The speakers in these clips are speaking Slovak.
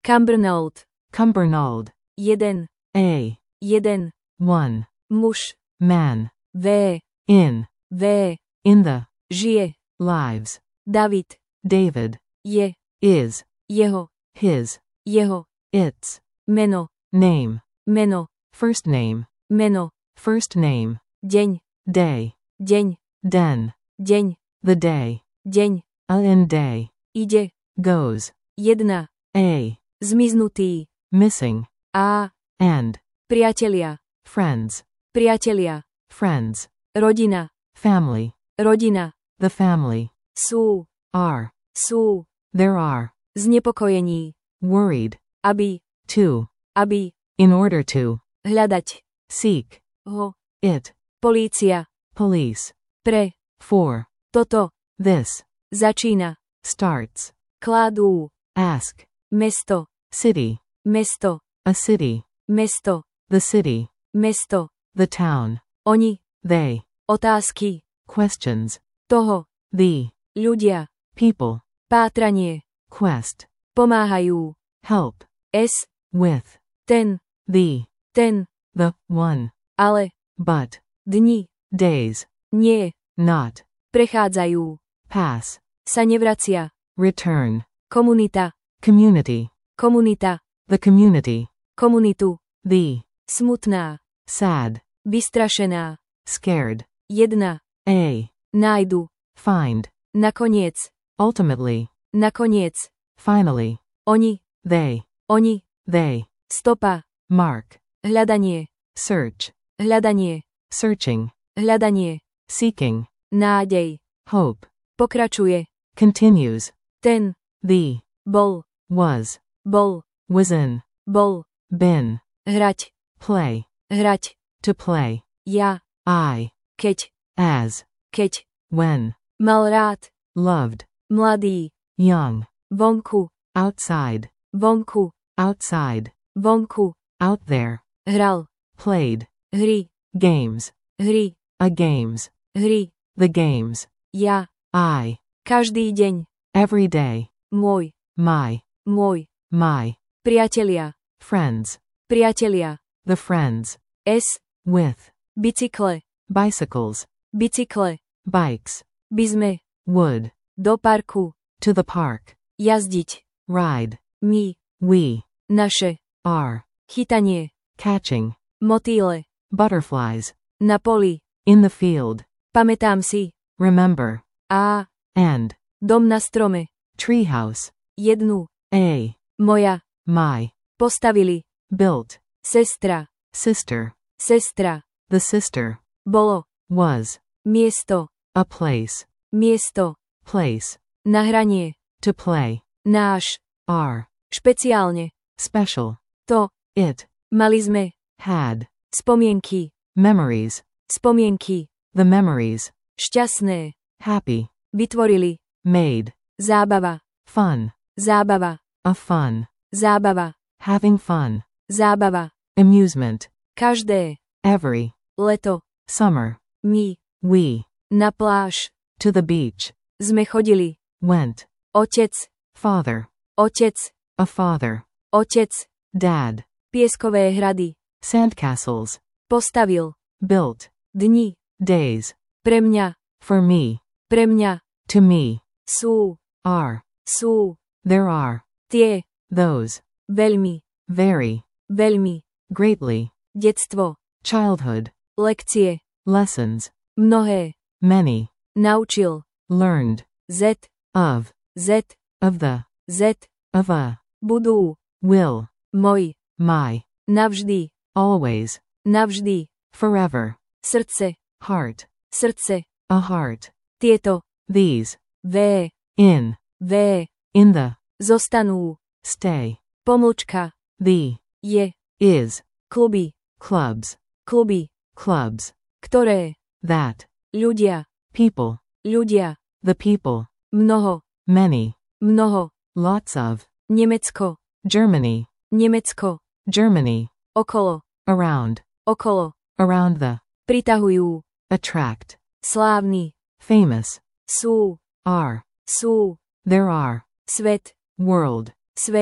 Cumbernauld. Cumbernauld. Jeden. A. Jeden. One. Muž. Man. V. In. V. In the. Žije. Lives. David. David. Je. Is. Jeho. His. Jeho. Its. Meno. Name. Meno. First name. Meno. First name. Deň. Day. Deň. Den. Deň. The day. Deň. In day. Ide. Goes. Jedna. A. Zmiznutý. Missing. A. And. Priatelia. Friends. Priatelia. Friends. Rodina. Family. Rodina. The family. Sú. Are. Sú. There are. Znepokojení. Worried. Aby. To. Aby. In order to. Hľadať. Seek. Ho. It. Polícia. Police. Pre. For. Toto. This. Začína. Starts. Kladú. Ask. Mesto. City. Mesto. A city. Mesto. The city. Mesto. The town. Oni. They. Otázky. Questions. Toho. The. Ľudia. People. Pátranie. Quest. Pomáhajú. Help. S. With. Ten. The. Ten. The. One. Ale. But. Dni. Days. Nie. Not. Prechádzajú. Pass. Sa nevracia. Return. Komunita. Community. Komunita. The community. Komunitu. The. Smutná. Sad. Vystrašená. Scared. Jedna. A. Nájdu. Find. Nakoniec. Ultimately. Nakoniec. Finally. Oni. They. Oni. They. Stopa. Mark. Hľadanie. Search. Hľadanie. Searching. Hľadanie. Seeking. Nádej. Hope. Pokračuje. Continues. Ten. The. Bol. Was. Bol. Was in. Bol. Been. Hrať. Play. Hrať. To play. Ja. I. Keď. As. Keď. When. Mal rád. Loved. Mladý. Young. Vonku. Outside. Vonku. Outside. Vonku. Out there. Hral. Played. Hry. Games. Hry. A games. Hry. The games. Ja. I. Každý deň. Every day. Môj. My. Môj. My. Priatelia. Friends. Priatelia. The friends. S. With. Bicykle. Bicycles. Bicykle. Bikes. By sme. Would. Do parku. To the park. Jazdiť. Ride. My. We. Naše. Are. Chytanie. Catching. Motýle. Butterflies. Na poli. In the field. Pamätám si. Remember. A. And. Dom na strome. Treehouse. Jednu. A. Moja. My. Postavili. Built. Sestra. Sister. Sestra. The sister. Bolo. Was. Miesto. A place. Miesto. Place. Nahranie. To play. Náš. Are. Špeciálne. Special. To. It. Mali sme. Had. Spomienky. Memories. Spomienky. The memories. Šťastné. Happy. Vytvorili. Made. Zábava. Fun. Zábava. A fun. Zábava. Having fun. Zábava. Amusement. Každé. Every. Leto. Summer. My. We. Na pláž. To the beach. Sme chodili. Went. Otec. Father. Otec. A father. Otec. Dad. Pieskové hrady. Sandcastles. Postavil. Built. Dni. Days. Pre mňa. For me. Pre mňa. To me. Sú. Are. Sú. There are. Tie. Those. Veľmi. Very. Veľmi. Greatly. Detstvo. Childhood. Lekcie. Lessons. Mnohé. Many. Naučil. Learned. Z. Of. Z. Of the. Z. Of a. Budú. Will. Môj. My. Navždy. Always. Navždy. Forever. Srdce. Heart. Srdce. A heart. Tieto. These. V. In. V. In the. Zostanú. Stay. Pomlčka. The. Je. Is. Kluby. Clubs. Kluby. Clubs. Ktoré. That. Ľudia. People. Ľudia. The people. Mnoho. Many. Mnoho. Lots of. Nemecko. Germany. Nemecko. Germany. Okolo. Around. Okolo. Around the. Pritahujú. Attract. Slávny. Famous. Sú. Are. Sú. There are. Svet. World. Svet.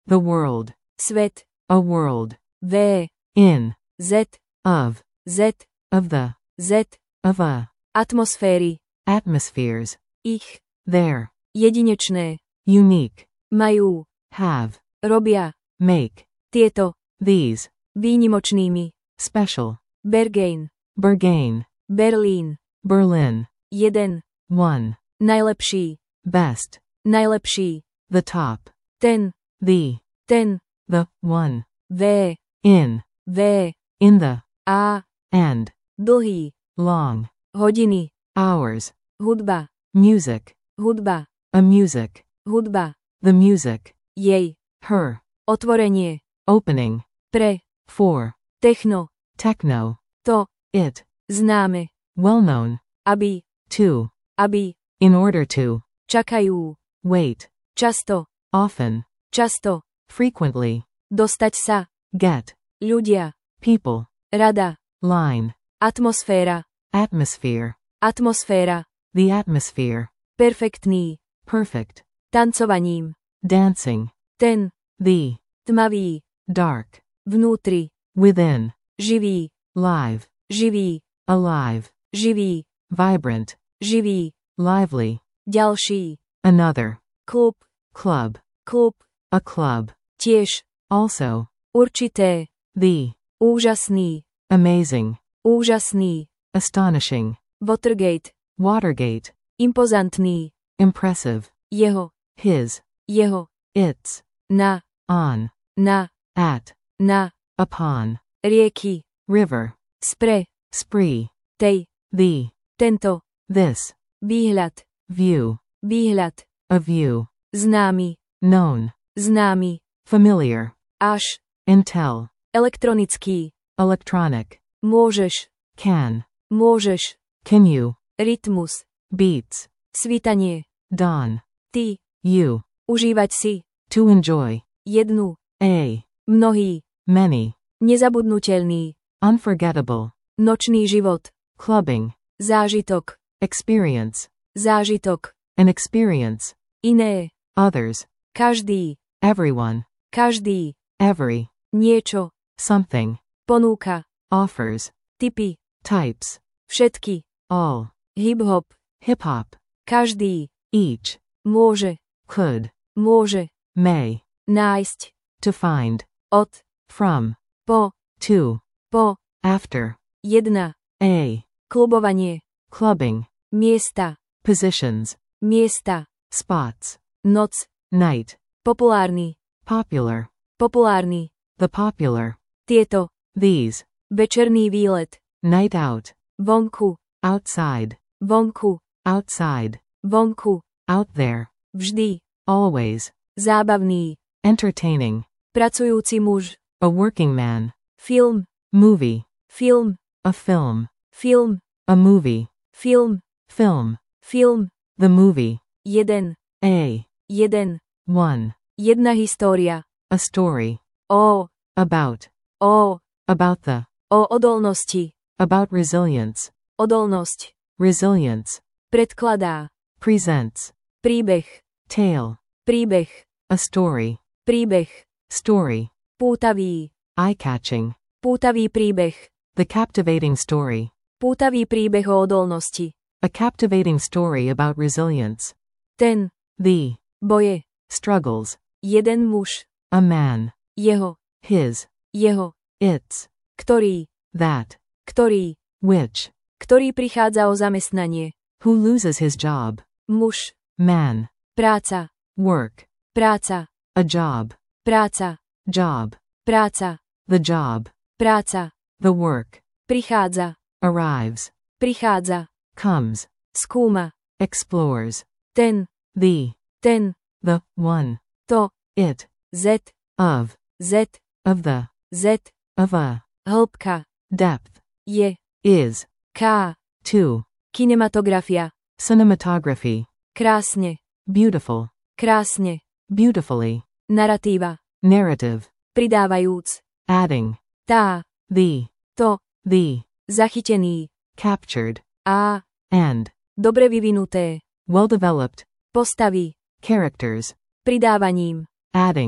The world. Svet. A world. V. In. Z. Of. Z. Of the. Z. Of a. Atmosféry. Atmospheres. Ich. Their. Jedinečné. Unique. Majú. Have. Robia. Make. Tieto. These. Výnimočnými. Special. Berghain. Berghain. Berlín. Berlin. Jeden. One. Najlepší. Best. Najlepší. The top. Ten. The. Ten. The. One. V. In. V. In the. A. And. Dlhý. Long. Hodiny. Hours. Hudba. Music. Hudba. A music. Hudba. The music. Jej. Her. Otvorenie. Opening. Pre. For. Techno. Techno. To. It. Známe. Well known. Aby. To. Aby. In order to. Čakajú. Wait. Často. Often. Často. Frequently. Dostať sa. Get. Ľudia. People. Rada. Line. Atmosféra. Atmosphere. Atmosféra. The atmosphere. Perfektný. Perfect. Tancovaním. Dancing. Ten. The. Tmavý. Dark. Vnútri. Within. Živý. Live. Živý. Alive. Živý. Vibrant. Živý. Lively. Ďalší. Another. Klub. Club. Klub. A club. Tiež. Also. Určité. The. Úžasný. Amazing. Úžasný. Astonishing. Watergate. Watergate. Impozantný. Impressive. Jeho. His. Jeho. Its. Na. On. Na. At. Na. Upon. Rieky. River. Spre. Spree. Tej. The. Tento. This. Výhľad. View. Výhľad. A view. Známy. Known. Známy. Familiar. Až. Intel. Elektronický. Electronic. Môžeš. Can. Môžeš. Can you. Rytmus. Beats. Svítanie. Dawn. Ty. You. Užívať si. To enjoy. Jednu. A. Mnohí. Many. Nezabudnutelný. Unforgettable. Nočný život. Clubbing. Zážitok. Experience. Zážitok. An experience. Iné. Others. Každý. Everyone. Každý. Every. Niečo. Something. Ponúka. Offers. Typy. Types. Všetky. All. Hip-hop. Hip hop. Každý. Each. Môže. Could. Môže. May. Nájsť. To find. Od. From. Po. To. Po. After. Jedna. A. Klubovanie. Clubbing. Miesta. Positions. Miesta. Spots. Noc. Night. Populárny. Popular. Populárny. The popular. Tieto. These. Večerný výlet. Night out. Vonku. Outside. Vonku. Outside. Vonku. Out there. Vždy. Always. Zábavný. Entertaining. Pracujúci muž. A working man. Film. Movie. Film. A film. Film. A movie. Film. Film. Film. The movie. Jeden. A. Jeden. One. Jedna história. A story. O. About. O. About the. O odolnosti. About resilience. Odolnosť. Resilience. Predkladá. Presents. Príbeh. Tale. Príbeh. A story. Príbeh. Story. Pútavý. Eye-catching. Pútavý príbeh. The captivating story. Pútavý príbeh o odolnosti. A captivating story about resilience. Ten. The. Boje. Struggles. Jeden muž. A man. Jeho. His. Jeho. Its. Ktorý. That. Ktorý. Which. Ktorý prichádza o zamestnanie. Who loses his job. Muž. Man. Práca. Work. Práca. A job. Práca. Job. Práca. The job. Práca. The work. Prichádza. Arrives. Prichádza. Comes. Skúma. Explores. Ten. The. Ten. The. One. To. It. Z. Of. Z. Of the. Z. Of a. Hĺbka. Depth. Je. Is. K. To. Kinematografia. Cinematography. Krásne. Beautiful. Krásne. Beautifully. Narratíva. Narrative. Pridávajúc. Adding. Tá. The. To. The. Zachytený. Captured. A. And. Dobre vyvinuté. Well developed. Postavy. Characters. Pridávaním. Adding.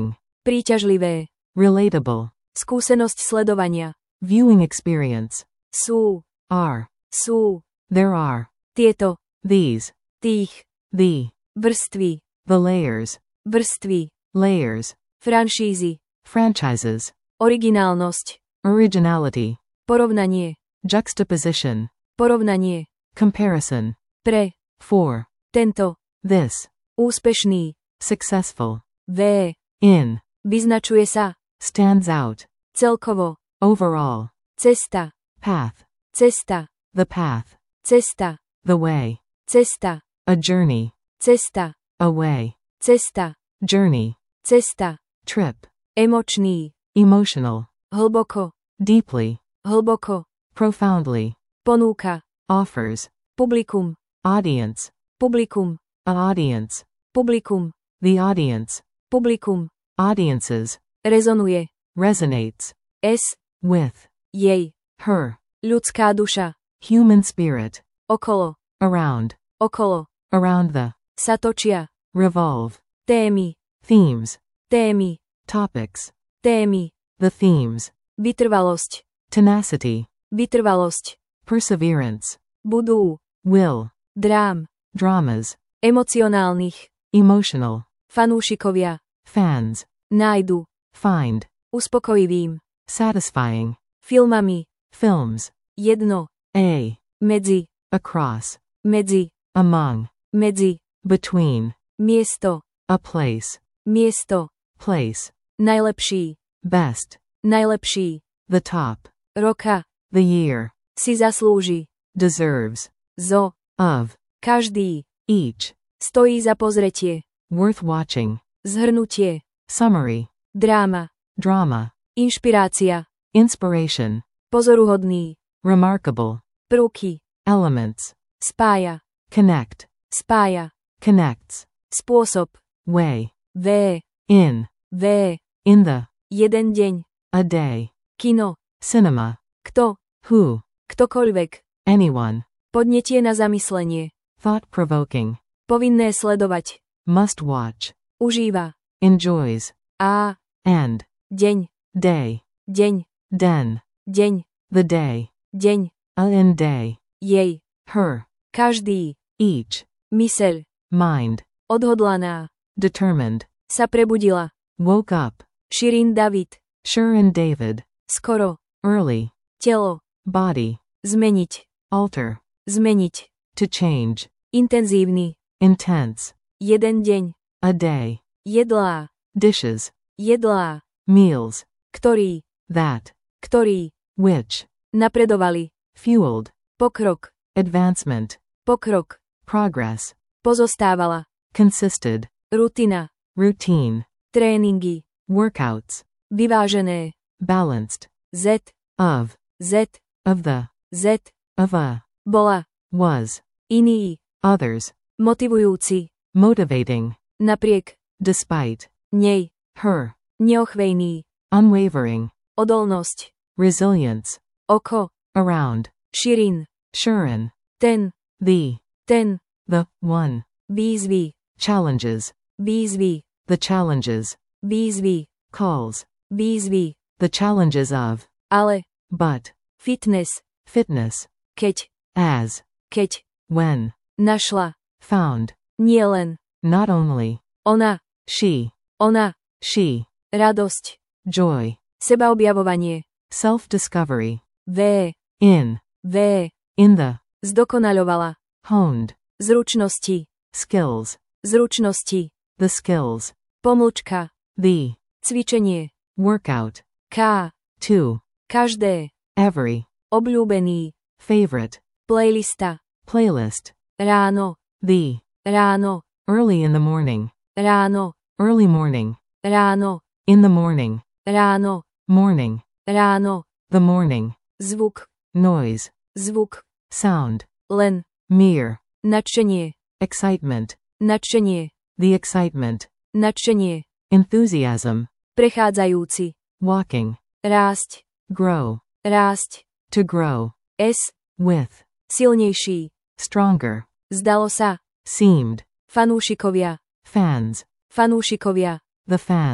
Príťažlivé. Relatable. Skúsenosť sledovania. Viewing experience. Sú. Are. Sú. There are. Tieto. These. Tých. The. Vrstvy. The layers. Vrstvy. Layers. Franšízy. Franchises. Originálnosť. Originality. Porovnanie. Juxtaposition. Porovnanie. Comparison. Pre. For. Tento. This. Úspešný. Successful. V. In. Vyznačuje sa. Stands out. Celkovo. Overall. Cesta. Path. Cesta. The path. Cesta. The way. Cesta. A journey. Cesta. A way. Cesta. Journey. Cesta. Trip. Emočný. Emotional. Hlboko. Deeply. Hlboko. Profoundly. Ponúka. Offers. Publikum. Audience. Publikum. A audience. Publikum. The audience. Publikum. Audiences. Rezonuje. Resonates. S. With. Jej. Her. Ľudská duša. Human spirit. Okolo. Around. Okolo. Around the. Sa točia. Revolve. Témy. Themes. Témy. Topics. Témy. The themes. Vytrvalosť. Tenacity. Vytrvalosť. Perseverance. Budú. Will. Drám. Dramas. Emocionálnych. Emotional. Fanúšikovia. Fans. Nájdu. Find. Uspokojivým. Satisfying. Filmami. Films. Jedno. A. Medzi. Across. Medzi. Among. Medzi. Between. Miesto. A place. Miesto. Place. Najlepší. Best. Najlepší. The top. Roka. The year. Si zaslúži. Deserves. Zo. Of. Každý. Each. Stojí za pozretie. Worth watching. Zhrnutie. Summary. Dráma. Drama. Inšpirácia. Inspiration. Pozoruhodný. Remarkable. Prvky. Elements. Spája. Connect. Spája. Connects. Spôsob. Way. V. In. V. In the. Jeden deň. A day. Kino. Cinema. Kto. Who. Ktokoľvek. Anyone. Podnetie na zamyslenie. Thought-provoking. Povinné sledovať. Must watch. Užíva. Enjoys. A. And. Deň. Day. Deň. Den. Deň. The day. Deň. A in day. Jej. Her. Každý. Each. Myseľ. Mind. Odhodlaná. Determined. Sa prebudila. Woke up. Širin David. Sure and David. Skoro. Early. Telo. Body. Zmeniť. Alter. Zmeniť. To change. Intenzívny. Intense. Jeden deň. A day. Jedlá. Dishes. Jedlá. Meals. Ktorý. That. Ktorý. Which. Napredovali. Fueled. Pokrok. Advancement. Pokrok. Progress. Pozostávala. Consisted. Rutina. Routine. Tréningy. Workouts. Vyvážené. Balanced. Z. Of. Z. Of the. Z. Of a. Bola. Was. Iný. Others. Motivujúci. Motivating. Napriek. Despite. Nej. Her. Neochvejný. Unwavering. Odolnosť. Resilience. Oko. Around. Širin. Shurin. Ten. The. Ten. The. One. Výzvy. Challenges. Výzvy. The challenges. Výzvy. Calls. Výzvy. The challenges of. Ale. But. Fitness. Fitness. Keď. As. Keď. When. Našla. Found. Nielen. Not only. Ona. She. Ona. She. Radosť. Joy. Sebaobjavovanie. Self-discovery. V. In. V. In the. Zdokonaľovala. Honed. Zručnosti. Skills. Zručnosti. The skills. Pomlčka. The. Cvičenie. Workout. K. To. Každé. Every. Obľúbený. Favorite. Playlista. Playlist. Ráno. The. Ráno. Early in the morning. Ráno. Early morning. Ráno. In the morning. Ráno. Morning. Ráno. The morning. Zvuk. Noise. Zvuk. Sound. Len. Mere. Nadšenie. Excitement. Nadšenie. The excitement. Nadšenie. Enthusiasm. Prechádzajúci. Walking. Rásť. Grow. Rásť. To grow. S. With. Silnejší. Stronger. Zdalo sa. Seemed. Fanúšikovia. Fans. Fanúšikovia. The fans.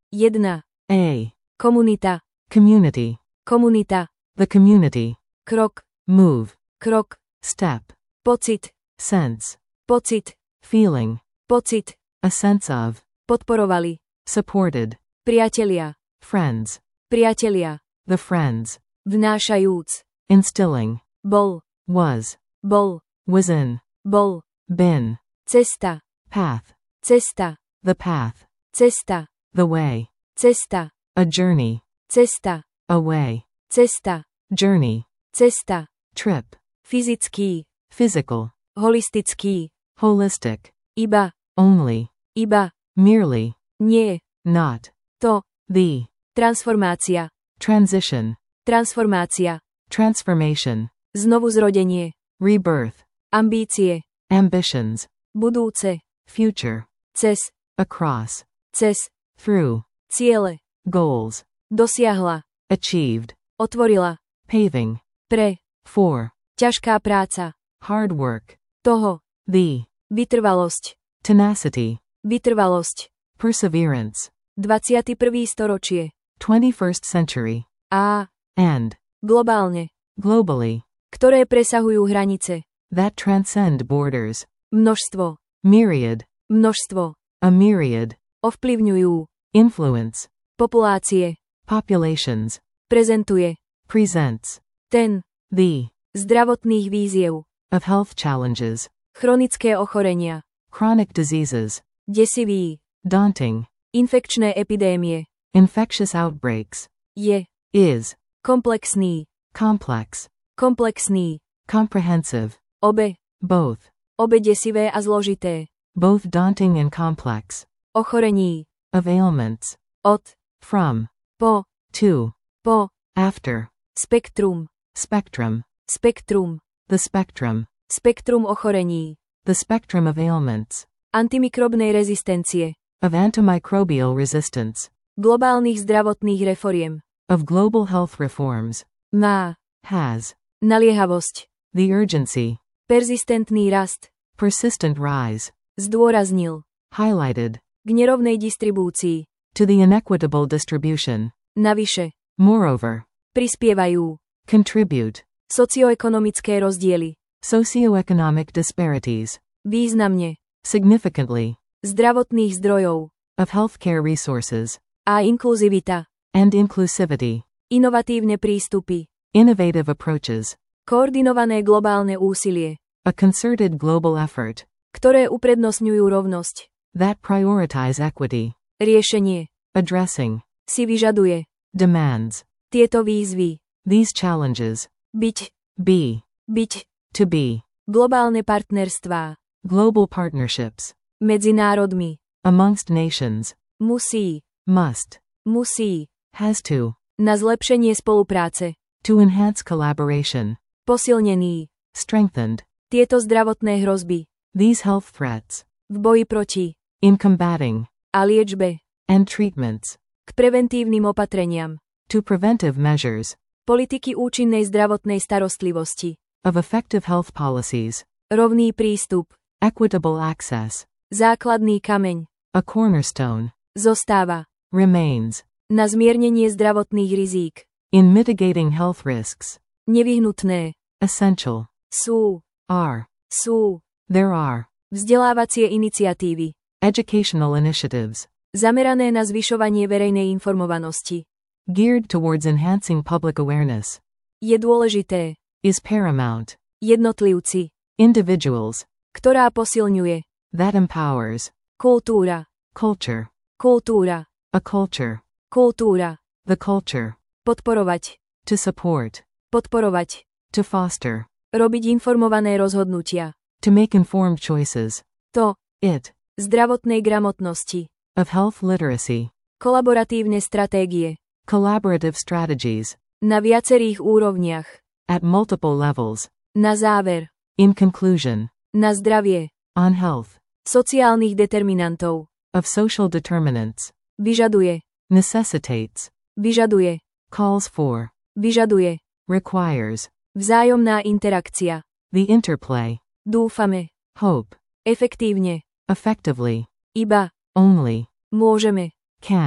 Jedna. A. Komunita. Community. Komunita. The community. Krok. Move. Krok. Step. Pocit. Sense. Pocit. Feeling. Pocit. A sense of. Podporovali. Supported. Priatelia. Friends. Priatelia. The friends. Vnášajúc. Instilling. Bol. Was. Bol. Was in. Bol. Been. Cesta. Path. Cesta. The path. Cesta. The way. Cesta. A journey. Cesta. A way. Cesta. Journey. Cesta. Trip. Fyzický. Physical. Holistický. Holistic. Iba. Only. Iba. Merely. Nie. Not. To. The. Transformácia. Transition. Transformácia. Transformation. Znovuzrodenie. Rebirth. Ambície. Ambitions. Budúce. Future. Cez. Across. Cez. Through. Ciele. Goals. Dosiahla. Achieved. Otvorila. Paving. Pre. For. Ťažká práca. Hard work. Toho. The. Vytrvalosť. Tenacity. Vytrvalosť. Perseverance. 21. storočie. 21st century. A. And. Globálne. Globally. Ktoré presahujú hranice. That transcend borders. Množstvo. Myriad. Množstvo. A myriad. Ovplyvňujú. Influence. Populácie. Populations. Prezentuje. Presents. Ten. The. Zdravotných víziev. Of health challenges. Chronické ochorenia. Chronic diseases. Desivý. Daunting. Infekčné epidémie. Infectious outbreaks. Je. Is. Komplexný. Complex. Komplexný. Comprehensive. Obe. Both. Obe desivé a zložité. Both daunting and complex. Ochorení. Of ailments. Od. From. Po. To. Po. After. Spektrum. Spectrum. Spektrum. The spectrum. Spektrum ochorení. The spectrum of ailments. Antimikrobnej rezistencie. Of antimicrobial resistance. Globálnych zdravotných reforiem. Of global health reforms. Má. Has. Naliehavosť. The urgency. Persistentný rast. Persistent rise. Zdôraznil. Highlighted. K nerovnej distribúcii. To the inequitable distribution. Navyše. Moreover. Prispievajú. Contribute. Socioekonomické rozdiely. Socioeconomic disparities. Významne. Significantly. Zdravotných zdrojov. Of healthcare resources. A inkluzivita. And inclusivity. Inovatívne prístupy. Innovative approaches. Koordinované globálne úsilie. A concerted global effort. Ktoré uprednostňujú rovnosť. That prioritize equity. Riešenie. Addressing. Si vyžaduje. Demands. Tieto výzvy. These challenges. Byť. Be. Byť. To be. Globálne partnerstvá. Global partnerships. Medzi národmi. Amongst nations. Musí. Must. Musí. Has to. Na zlepšenie spolupráce. To enhance collaboration. Posilnený. Strengthened. Tieto zdravotné hrozby. These health threats. V boji proti. In combating. A liečbe. And treatments. K preventívnym opatreniam. To preventive measures. Politiky účinnej zdravotnej starostlivosti. Of effective health policies. Rovný prístup. Equitable access. Základný kameň. A cornerstone. Zostáva. Remains. Na zmiernenie zdravotných rizík. In mitigating health risks. Nevyhnutné. Essential. Sú. Are. Sú. There are. Vzdelávacie iniciatívy. Educational initiatives. Zamerané na zvyšovanie verejnej informovanosti. Geared towards enhancing public awareness. Je dôležité. Is paramount. Jednotlivci. Individuals. Ktorá posilňuje. That empowers. Kultúra. Culture. Kultúra. A culture. Kultúra. The culture. Podporovať. To support. Podporovať. To foster. Robiť informované rozhodnutia. To make informed choices. To. It. Zdravotnej gramotnosti. Of health literacy. Kolaboratívne stratégie. Collaborative strategies. Na viacerých úrovniach. At multiple levels. Na záver. In conclusion. Na zdravie. On health. Sociálnych determinantov. Of social determinants. Vyžaduje. Necessitates. Vyžaduje. Calls for. Vyžaduje. Requires. Vzájomná interakcia. The interplay. Dúfame. Hope. Efektívne. Effectively. Iba. Only. Môžeme. Can.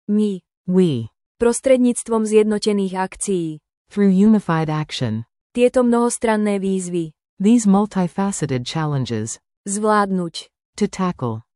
My. We. Prostredníctvom zjednotených akcií. Through unified action. Tieto mnohostranné výzvy. These multifaceted challenges. Zvládnuť. To tackle.